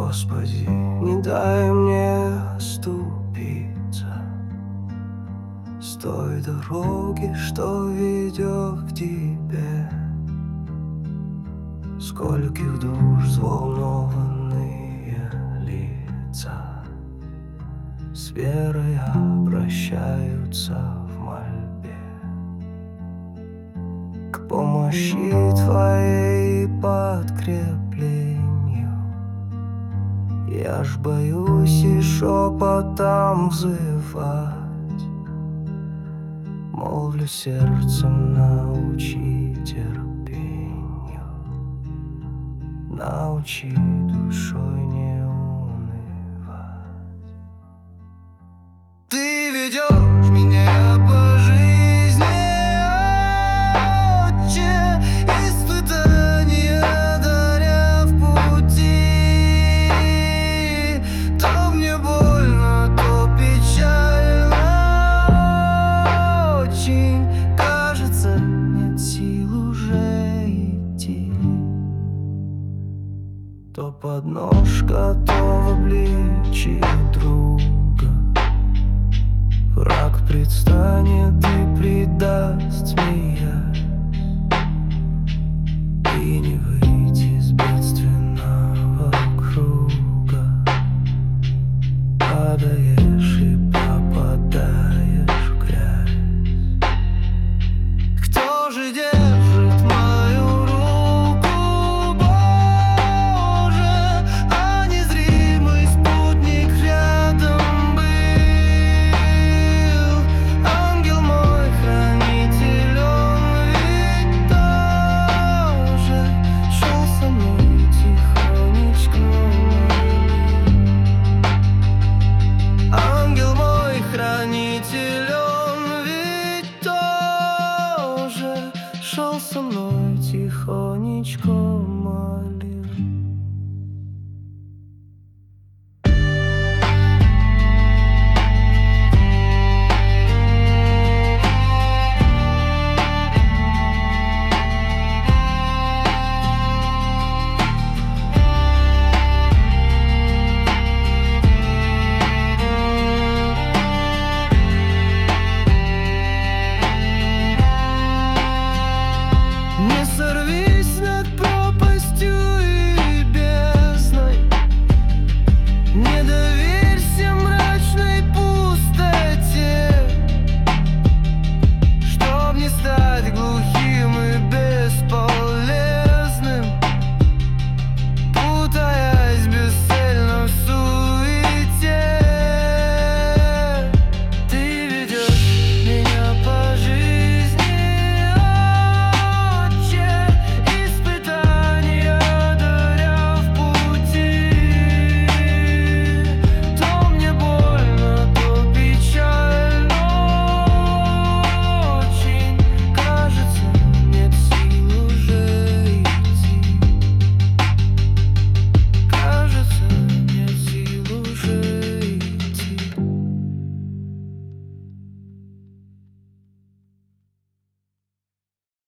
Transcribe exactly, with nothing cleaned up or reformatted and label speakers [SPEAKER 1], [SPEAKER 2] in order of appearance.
[SPEAKER 1] Господи, не дай мне оступиться с той дороги, что ведет к Тебе. Скольких душ взволнованные лица с верой обращаются в мольбе к помощи Твоей подкреплению. Я ж боюсь и шепотом взывать, молвлю сердцем, научи терпению, научи душой не унывать. Ты ведешь меня по жизни, Отче, испытания даря в пути. То мне больно, то печально очень, кажется, нет сил уже идти. То подножка, то в обличии друга враг предстанет.